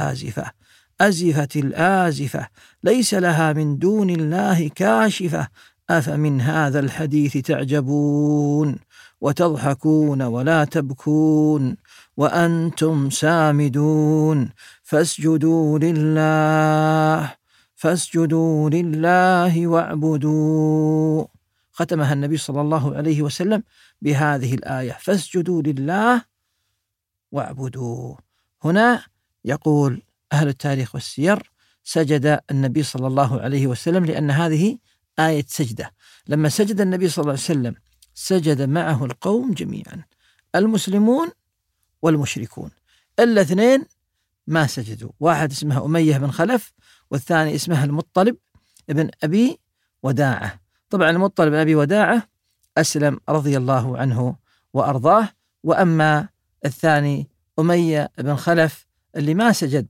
الآزفة ليس لها من دون الله كاشفة أفمن هذا الحديث تعجبون وتضحكون ولا تبكون وأنتم سامدون فاسجدوا لله واعبدوا. ختمها النبي صلى الله عليه وسلم بهذه الآية: فاسجدوا لله واعبدوا. هنا يقول أهل التاريخ والسير: سجد النبي صلى الله عليه وسلم لأن هذه آية سجدة. لما سجد النبي صلى الله عليه وسلم سجد معه القوم جميعا، المسلمون والمشركون. إلا 2 ما سجدوا، واحد اسمه أمية بن خلف والثاني اسمه المطلب بن أبي وداعة. طبعا المطلب بن أبي وداعة أسلم رضي الله عنه وأرضاه، وأما الثاني أمية بن خلف اللي ما سجد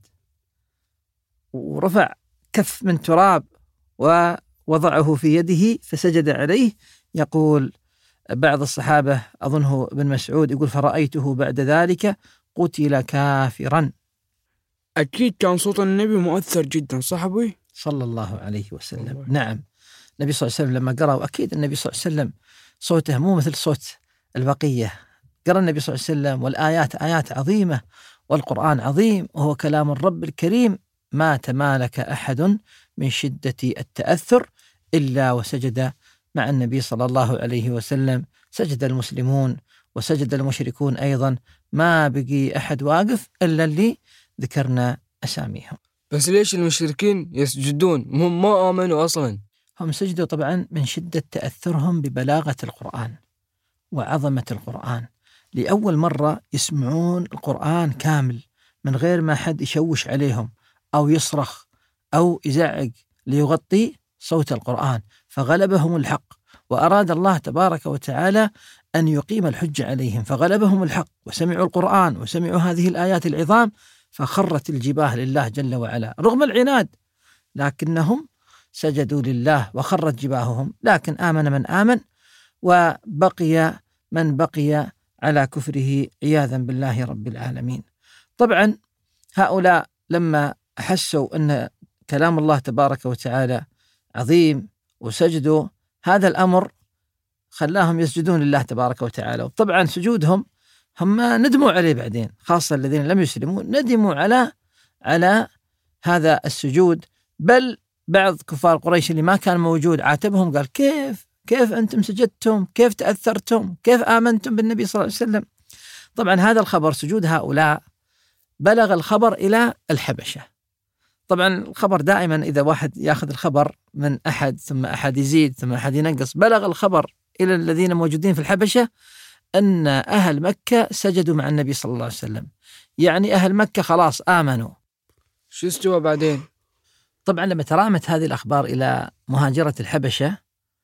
ورفع كف من تراب ووضعه في يده فسجد عليه. يقول بعض الصحابة أظنه ابن مسعود يقول: فرأيته بعد ذلك قتل كافرا.
أكيد كان صوت النبي مؤثر جدا، صح أبوي؟
صلى الله عليه وسلم. نعم، النبي صلى الله عليه وسلم لما قرأ، وأكيد النبي صلى الله عليه وسلم صوته مو مثل صوت البقية. قرأ النبي صلى الله عليه وسلم والآيات آيات عظيمة والقرآن عظيم وهو كلام الرب الكريم، ما تمالك أحد من شدة التأثر إلا وسجد مع النبي صلى الله عليه وسلم. سجد المسلمون وسجد المشركون أيضا، ما بقي أحد واقف إلا اللي ذكرنا أساميهم.
بس ليش المشركين يسجدون؟ هم ما آمنوا أصلا.
هم سجدوا طبعا من شدة تأثرهم ببلاغة القرآن وعظمة القرآن. لأول مرة يسمعون القرآن كامل من غير ما حد يشوش عليهم أو يصرخ أو يزعق ليغطي صوت القرآن فغلبهم الحق، وأراد الله تبارك وتعالى أن يقيم الحجة عليهم فغلبهم الحق، وسمعوا القرآن وسمعوا هذه الآيات العظام فخرت الجباه لله جل وعلا رغم العناد، لكنهم سجدوا لله وخرت جباههم، لكن آمن من آمن وبقي من بقي على كفره عياذا بالله رب العالمين. طبعا هؤلاء لما أحسوا أن كلام الله تبارك وتعالى عظيم وسجدوا، هذا الأمر خلاهم يسجدون لله تبارك وتعالى. وطبعا سجودهم هم ندموا عليه بعدين، خاصة الذين لم يسلموا ندموا على هذا السجود، بل بعض كفار قريش اللي ما كان موجود عاتبهم قال كيف أنتم سجدتم، كيف تأثرتم، كيف آمنتم بالنبي صلى الله عليه وسلم. طبعا هذا الخبر سجود هؤلاء بلغ الخبر إلى الحبشة. طبعا الخبر دائما إذا واحد يأخذ الخبر من أحد ثم أحد يزيد ثم أحد ينقص، بلغ الخبر إلى الذين موجودين في الحبشة أن أهل مكة سجدوا مع النبي صلى الله عليه وسلم، يعني أهل مكة خلاص آمنوا.
شو استوى بعدين؟
طبعا لما ترامت هذه الأخبار إلى مهاجرة الحبشة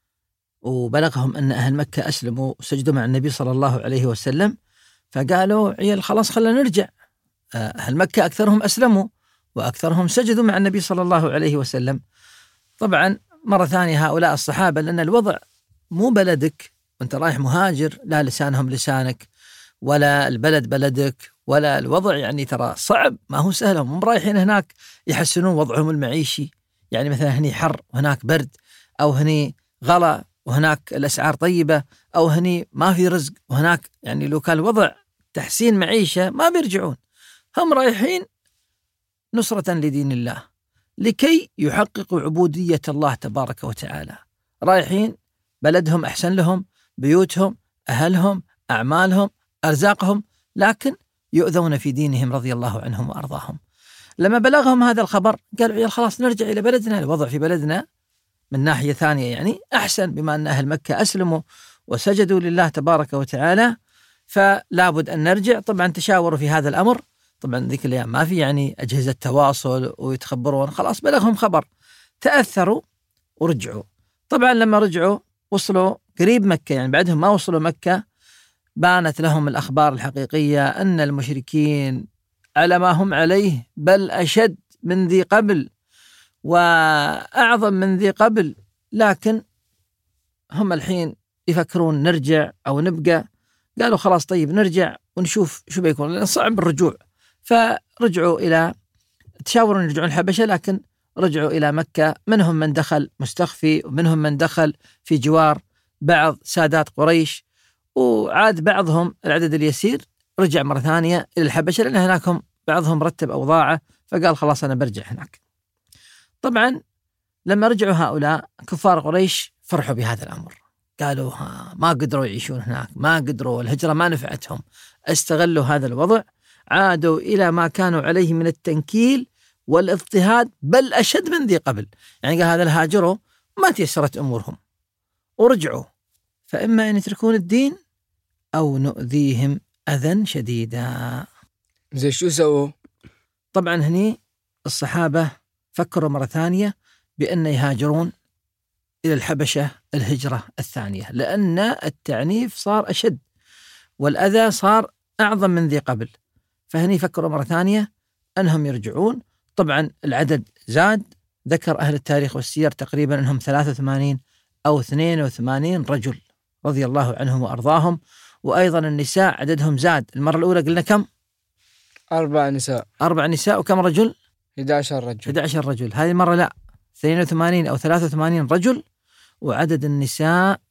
وبلغهم أن أهل مكة أسلموا وسجدوا مع النبي صلى الله عليه وسلم، فقالوا عيال خلاص خلنا نرجع، أهل مكة أكثرهم أسلموا وأكثرهم سجدوا مع النبي صلى الله عليه وسلم. طبعا مرة ثانية هؤلاء الصحابة، لأن الوضع مو بلدك وانت رايح مهاجر، لا لسانهم لسانك ولا البلد بلدك ولا الوضع، يعني ترى صعب، ما هو سهل. هم رايحين هناك يحسنون وضعهم المعيشي، يعني مثلا هني حر وهناك برد، أو هني غلا وهناك الأسعار طيبة، أو هني ما في رزق وهناك، يعني لو كان الوضع تحسين معيشة ما بيرجعون. هم رايحين نصرة لدين الله لكي يحققوا عبودية الله تبارك وتعالى، رايحين بلدهم أحسن لهم، بيوتهم، أهلهم، أعمالهم، أرزاقهم، لكن يؤذون في دينهم رضي الله عنهم وأرضاهم. لما بلغهم هذا الخبر قالوا يا خلاص نرجع إلى بلدنا، الوضع في بلدنا من ناحية ثانية يعني أحسن، بما أن أهل مكة أسلموا وسجدوا لله تبارك وتعالى فلا بد أن نرجع. طبعا تشاوروا في هذا الأمر، طبعا ذيك الأيام ما في يعني أجهزة تواصل ويتخبرون، خلاص بلغهم خبر، تأثروا ورجعوا. طبعا لما رجعوا وصلوا قريب مكة، يعني بعدهم ما وصلوا مكة بانت لهم الأخبار الحقيقية أن المشركين على ما هم عليه بل أشد من ذي قبل وأعظم من ذي قبل، لكن هم الحين يفكرون نرجع أو نبقى. قالوا خلاص طيب نرجع ونشوف شو بيكون، لأن صعب الرجوع. فرجعوا إلى تشاوروا يرجعون الحبشة، لكن رجعوا إلى مكة، منهم من دخل مستخفي ومنهم من دخل في جوار بعض سادات قريش، وعاد بعضهم العدد اليسير رجع مرة ثانية إلى الحبشة، لأن هناك بعضهم رتب أوضاعه فقال خلاص أنا برجع هناك. طبعا لما رجعوا هؤلاء كفار قريش فرحوا بهذا الأمر، قالوا ما قدروا يعيشون هناك، ما قدروا، الهجرة ما نفعتهم، استغلوا هذا الوضع، عادوا إلى ما كانوا عليه من التنكيل والاضطهاد بل أشد من ذي قبل. يعني قال هذا الهاجروا ما تيسرت أمورهم ورجعوا، فإما أن يتركون الدين أو نؤذيهم أذى شديدا.
زي شو سووا؟
طبعا هني الصحابة فكروا مرة ثانية بأن يهاجرون إلى الحبشة الهجرة الثانية، لأن التعنيف صار أشد والأذى صار أعظم من ذي قبل. فهني فكروا مرة ثانية أنهم يرجعون. طبعا العدد زاد، ذكر أهل التاريخ والسير تقريبا أنهم 83 أو 82 رجل رضي الله عنهم وأرضاهم، وأيضا النساء عددهم زاد. المرة الأولى قلنا كم؟
4 نساء.
4 نساء وكم رجل؟
11 رجل.
11 رجل. هذه المرة لا، 82 أو 83 رجل، وعدد النساء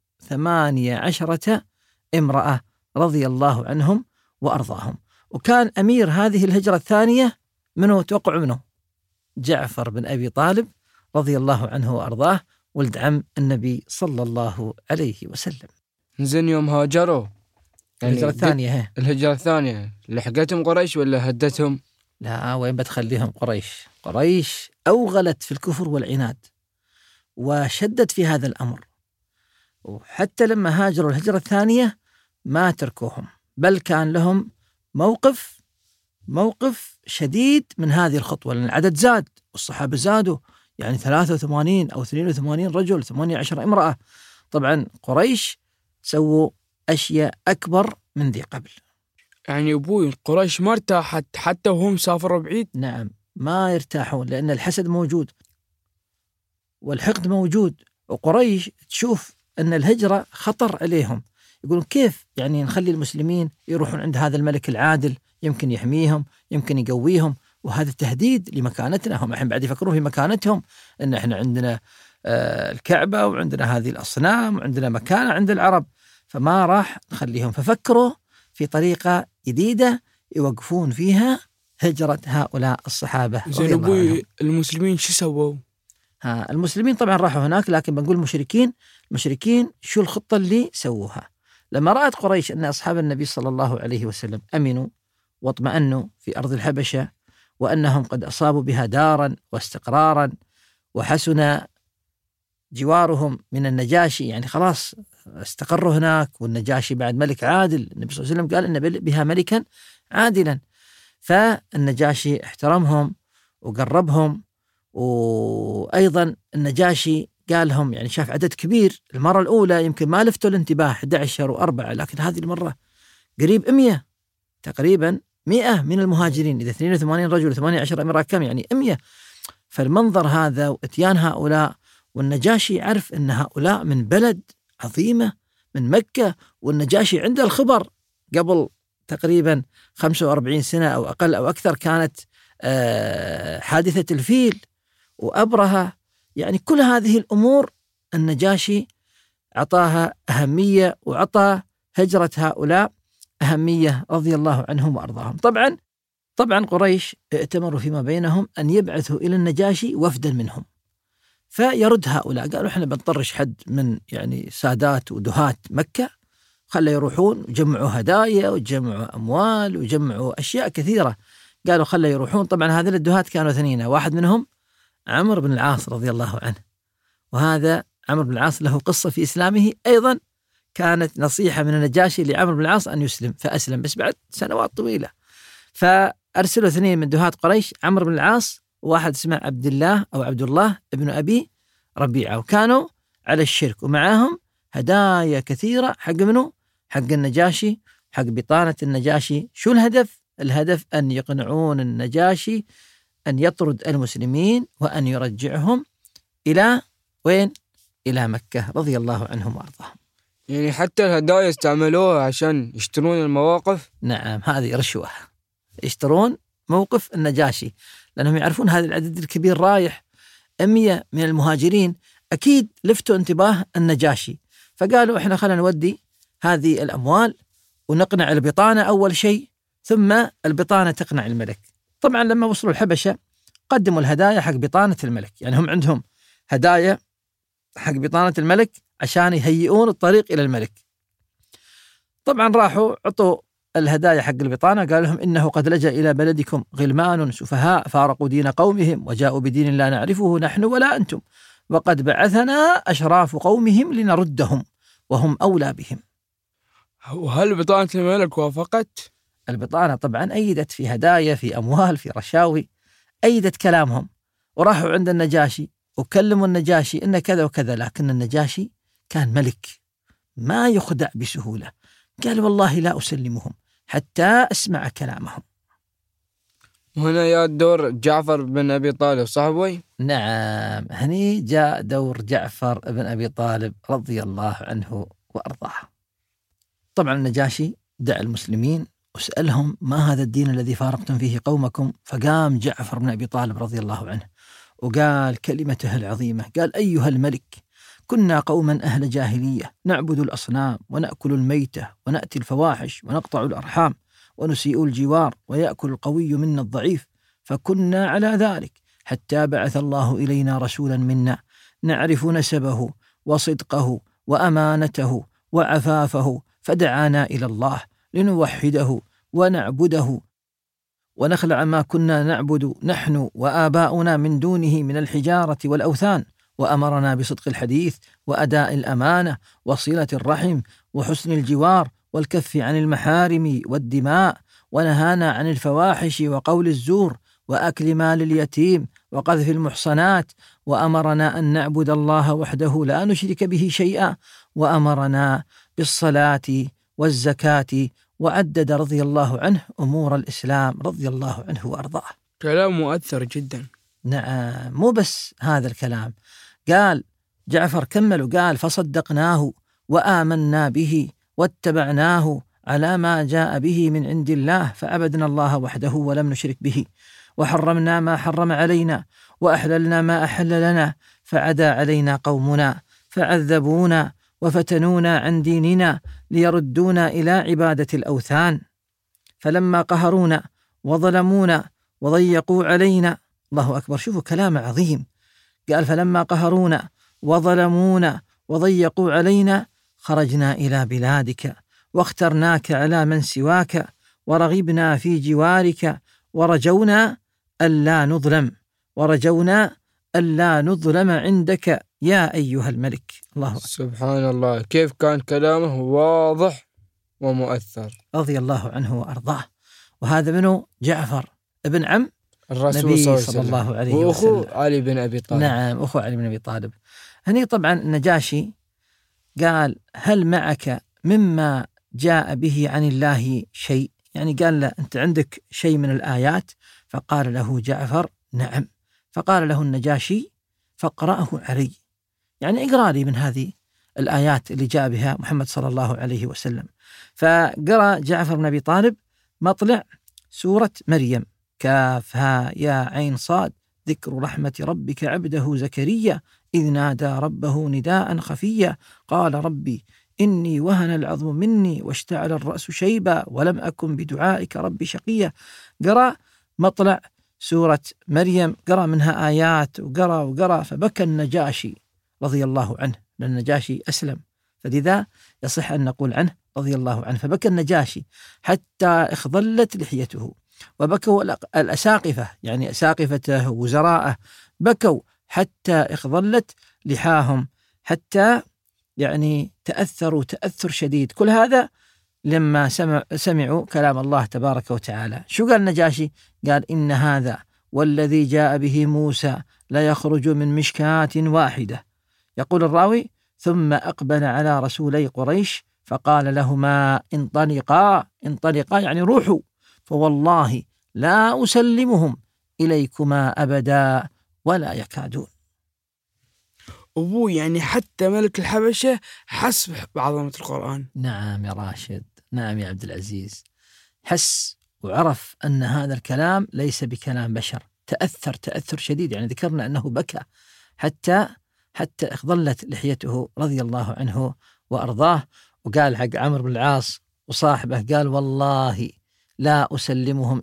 18 امرأة رضي الله عنهم وأرضاهم. وكان أمير هذه الهجرة الثانية منه توقع منه؟ جعفر بن أبي طالب رضي الله عنه وأرضاه، ولد عم النبي صلى الله عليه وسلم.
زين يوم هاجروا يعني
الهجرة الثانية
الهجرة الثانية لحقتهم قريش ولا هدتهم؟
لا، وين بتخليهم قريش أوغلت في الكفر والعناد وشدت في هذا الأمر، وحتى لما هاجروا الهجرة الثانية ما تركوهم، بل كان لهم موقف شديد من هذه الخطوة، لأن العدد زاد والصحابة زادوا، يعني 83 أو 82 رجل، 18 امرأة. طبعا قريش سووا أشياء أكبر من ذي قبل.
يعني أبوي قريش ما ارتاحت حتى وهم سافروا بعيد؟
نعم، ما يرتاحون، لأن الحسد موجود والحقد موجود، وقريش تشوف أن الهجرة خطر عليهم. يقولون كيف يعني نخلي المسلمين يروحون عند هذا الملك العادل، يمكن يحميهم، يمكن يقويهم، وهذا تهديد لمكانتنا. هم الحين بعد يفكرون في مكانتهم، أن احنا عندنا الكعبة وعندنا هذه الأصنام وعندنا مكانة عند العرب، فما راح نخليهم. ففكروا في طريقة جديدة يوقفون فيها هجرة هؤلاء الصحابة.
زين أبوي المسلمين شو سووا؟
المسلمين طبعا راحوا هناك، لكن بنقول المشركين شو الخطة اللي سووها؟ لما رأت قريش أن أصحاب النبي صلى الله عليه وسلم أمنوا واطمأنوا في أرض الحبشة، وأنهم قد أصابوا بها دارا واستقرارا، وحسن جوارهم من النجاشي، يعني خلاص استقروا هناك، والنجاشي بعد ملك عادل، النبي صلى الله عليه وسلم قال إن بها ملكا عادلا. فالنجاشي احترمهم وقربهم، وأيضا النجاشي قال لهم، يعني شاف عدد كبير، المرة الأولى يمكن ما لفتوا الانتباه 11 و4، لكن هذه المرة قريب 100 تقريبا، 100 من المهاجرين. إذا 82 رجل 18 امرأة كم يعني 100. فالمنظر هذا واتيان هؤلاء، والنجاشي يعرف أن هؤلاء من بلد عظيمة من مكة، والنجاشي عنده الخبر قبل تقريبا 45 سنة أو أقل أو أكثر كانت حادثة الفيل وأبرهة، يعني كل هذه الأمور النجاشي أعطاها أهمية، وأعطى هجرة هؤلاء أهمية رضي الله عنهم وأرضاهم. طبعا قريش ائتمروا فيما بينهم أن يبعثوا إلى النجاشي وفدا منهم، فيرد هؤلاء. قالوا احنا بنطرش حد من يعني سادات ودهات مكة، خلوا يروحون، وجمعوا هدايا وجمعوا أموال وجمعوا أشياء كثيرة. قالوا خلوا يروحون. طبعا هذول الدهات كانوا 2، واحد منهم عمرو بن العاص رضي الله عنه، وهذا عمرو بن العاص له قصة في إسلامه أيضا، كانت نصيحة من النجاشي لعمرو بن العاص أن يسلم، فأسلم بس بعد سنوات طويلة. فأرسلوا 2 من دهات قريش، عمرو بن العاص وواحد اسمه عبد الله ابن أبي ربيعة، وكانوا على الشرك، ومعهم هدايا كثيرة حق منه، حق النجاشي، حق بطانة النجاشي. شو الهدف؟ الهدف أن يقنعون النجاشي أن يطرد المسلمين وأن يرجعهم إلى وين؟ إلى مكة رضي الله عنهم وأرضاهم.
يعني حتى الهدايا استعملوها عشان يشترون المواقف؟
نعم، هذه رشوة، يشترون موقف النجاشي، لأنهم يعرفون هذا العدد الكبير رايح، 100 من المهاجرين، أكيد لفتوا انتباه النجاشي، فقالوا إحنا خلنا نودي هذه الأموال ونقنع البطانة أول شيء، ثم البطانة تقنع الملك. طبعا لما وصلوا الحبشة قدموا الهدايا حق بطانة الملك، يعني هم عندهم هدايا حق بطانة الملك عشان يهيئون الطريق إلى الملك. طبعا راحوا عطوا الهدايا حق البطانة، قال لهم إنه قد لجأ إلى بلدكم غلمان سفهاء فارقوا دين قومهم وجاءوا بدين لا نعرفه نحن ولا أنتم، وقد بعثنا أشراف قومهم لنردهم وهم أولى بهم.
وهل بطانة الملك وافقت؟
البطانة طبعا أيدت، في هدايا، في أموال، في رشاوي، أيدت كلامهم، وراحوا عند النجاشي وكلموا النجاشي إن كذا وكذا، لكن النجاشي كان ملك ما يخدع بسهولة، قال والله لا أسلمهم حتى أسمع كلامهم.
وهنا يا دور جعفر بن أبي طالب صاحبي.
نعم، هني جاء دور جعفر بن أبي طالب رضي الله عنه وأرضاه. طبعا النجاشي دعا المسلمين وسألهم ما هذا الدين الذي فارقتم فيه قومكم؟ فقام جعفر بن أبي طالب رضي الله عنه وقال كلمته العظيمة، قال أيها الملك، كنا قوما أهل جاهلية نعبد الأصنام ونأكل الميتة ونأتي الفواحش ونقطع الأرحام ونسيء الجوار ويأكل القوي منا الضعيف، فكنا على ذلك حتى بعث الله إلينا رسولا منا نعرف نسبه وصدقه وأمانته وعفافه، فدعانا إلى الله لنوحده ونعبده ونخلع ما كنا نعبد نحن وآباؤنا من دونه من الحجارة والأوثان، وأمرنا بصدق الحديث وأداء الأمانة وصلة الرحم وحسن الجوار والكف عن المحارم والدماء، ونهانا عن الفواحش وقول الزور وأكل مال اليتيم وقذف المحصنات، وأمرنا أن نعبد الله وحده لا نشرك به شيئا، وأمرنا بالصلاة والزكاة، وعدد رضي الله عنه أمور الإسلام رضي الله عنه وأرضاه.
كلام مؤثر جدا.
نعم، مو بس هذا الكلام، قال جعفر كمل وقال فصدقناه وآمنا به واتبعناه على ما جاء به من عند الله، فعبدنا الله وحده ولم نشرك به، وحرمنا ما حرم علينا، وأحللنا ما أحل لنا، فعدا علينا قومنا فعذبونا وفتنونا عن ديننا ليردونا إلى عبادة الأوثان، فلما قهرونا وظلمونا وضيقوا علينا. الله أكبر، شوفوا كلام عظيم. قال فلما قهرونا وظلمونا وضيقوا علينا خرجنا إلى بلادك واخترناك على من سواك، ورغبنا في جوارك، ورجونا ألا نظلم عندك يا أيها الملك. الله أكبر.
سبحان الله، كيف كان كلامه واضح ومؤثر.
رضي الله عنه وأرضاه. وهذا منه جعفر ابن عم
الرسول
صلى الله عليه وسلم،
وأخوه علي بن أبي طالب.
نعم، أخوه علي بن أبي طالب. هني طبعا النجاشي قال هل معك مما جاء به عن الله شيء؟ يعني قال له أنت عندك شيء من الآيات؟ فقال له جعفر نعم. فقال له النجاشي فاقرأه علي، يعني اقرأ لي من هذه الآيات اللي جاء بها محمد صلى الله عليه وسلم. فقرأ جعفر بن أبي طالب مطلع سورة مريم، كاف ها يا عين صاد، ذكر رحمة ربك عبده زكريا إذ نادى ربه نداء خفيا، قال ربي إني وهن العظم مني واشتعل الرأس شيبا ولم أكن بدعائك ربي شقيا. قرأ مطلع سورة مريم، قرأ منها آيات وقرأ فبكى النجاشي رضي الله عنه، لأن النجاشي أسلم، فلذا يصح أن نقول عنه رضي الله عنه. فبكى النجاشي حتى اخضلت لحيته، وبكوا الأساقفة، يعني أساقفته وزراءه بكوا حتى اخضلت لحاهم، حتى يعني تأثروا تأثر شديد. كل هذا لما سمعوا كلام الله تبارك وتعالى. شو قال النجاشي؟ قال إن هذا والذي جاء به موسى لا يخرج من مشكاة واحدة. يقول الراوي ثم أقبل على رسولي قريش فقال لهما انطلقا يعني روحوا، فوالله لا أسلمهم إليكما أبدا ولا يكادون.
أبوي يعني حتى ملك الحبشة حس بعظمة القرآن.
نعم يا راشد، نعم يا عبد العزيز، حس وعرف أن هذا الكلام ليس بكلام بشر، تأثر شديد. يعني ذكرنا أنه بكى حتى اخضلت لحيته رضي الله عنه وأرضاه. وقال حق عمرو بن العاص وصاحبه، قال والله لا أسلمهم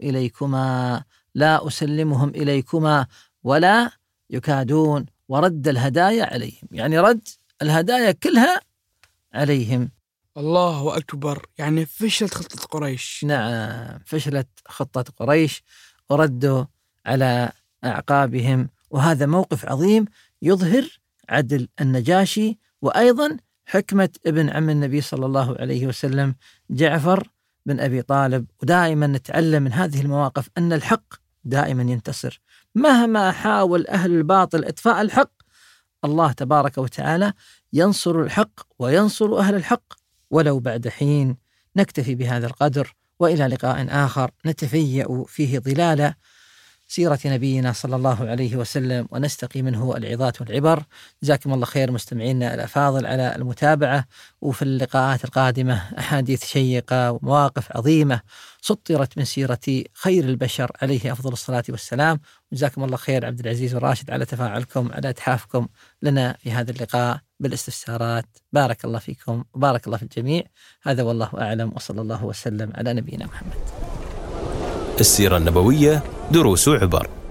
إليكما ولا يكادون، ورد الهدايا عليهم، يعني رد الهدايا كلها عليهم.
الله أكبر، يعني فشلت خطة قريش.
نعم، فشلت خطة قريش وردوا على أعقابهم. وهذا موقف عظيم يظهر عدل النجاشي، وأيضا حكمة ابن عم النبي صلى الله عليه وسلم جعفر بن أبي طالب. ودائما نتعلم من هذه المواقف أن الحق دائما ينتصر، مهما حاول أهل الباطل إطفاء الحق، الله تبارك وتعالى ينصر الحق وينصر أهل الحق ولو بعد حين. نكتفي بهذا القدر، وإلى لقاء آخر نتفيأ فيه ظلال سيرة نبينا صلى الله عليه وسلم ونستقي منه العظات والعبر. جزاكم الله خير مستمعينا الأفاضل على المتابعة، وفي اللقاءات القادمة أحاديث شيقة ومواقف عظيمة سطرت من سيرة خير البشر عليه أفضل الصلاة والسلام. جزاكم الله خير عبد العزيز وراشد على تفاعلكم، على إتحافكم لنا في هذا اللقاء بالاستفسارات. بارك الله فيكم وبارك الله في الجميع. هذا والله أعلم، وصلى الله وسلم على نبينا محمد.
السيرة النبوية دروس وعبر.